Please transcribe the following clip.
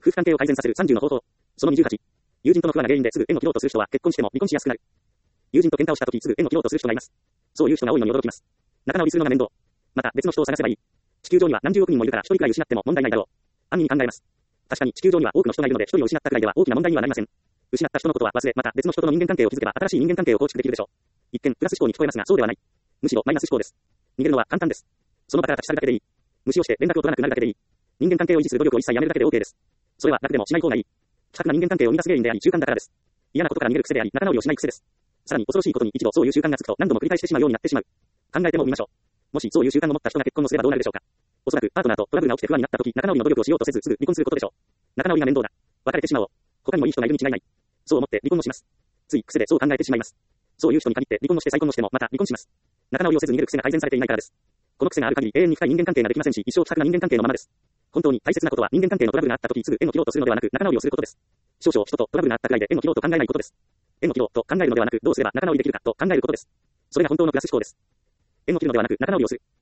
夫婦関係を改善させる30の方法。その28。友人との不和が原因ですぐ縁を切ろうとする人は結婚しても離婚しやすくなる。友人と喧嘩をしたときすぐ縁を切ろうとする人がいます。そういう人が多いのに驚きます。仲直りするのが面倒。また別の人を探せばいい。地球上には何十億人もいるから一人くらい失っても問題ないだろう。安易に考えます。確かに地球上には多くの人がいるので一人を失ったくらいでは大きな問題にはなりません。失った人のことは忘れ、また別の人との人間関係を築けば新しい人間関係を構築できるでしょう。一見プラス思考に聞こえますがそうではない。むしろマイナス思考です。逃げるのは簡単です。その場から立ち去るだけでいい。無視をして連絡を取らなくなるだけでいい。人間関係を維持する努力を一切やめるだけで OK です。それは楽でもしない方がいい。希薄な人間関係を生み出す原因であり習慣だからです。嫌なことから逃げる癖であり仲直りをしない癖です。さらに恐ろしいことに一度そういう習慣がつくと何度も繰り返してしまうようになってしまう。考えてもみましょう。もしそういう習慣を持った人が結婚をすればどうなるでしょうか。おそらくパートナーとトラブルが起きて不安になった時仲直りの努力をしようとせずすぐ離婚することでしょう。仲直りが面倒だ。別れてしまおう。他にもいい人がいるに違いない。そう思って離婚をします。つい癖でそう考えてしまいます。そういう人に限って離婚をして再婚をしてもまた離婚します。仲直りをせず逃げる癖が改善されていないからです。この癖がある限り永遠に深い人間関係ができませんし一生希薄な人間関係のままです。本当に大切なことは人間関係のトラブルがあった時すぐ縁を切ろうとするのではなく仲直りをすることです。少々人とトラブルがあったくらいで縁を切ろうと考えないことです。縁を切ろうと考えるのではなくどうすれば仲直りできるかと考えることです。それが本当のプラス思考です。縁を切るのではなく仲直りをする。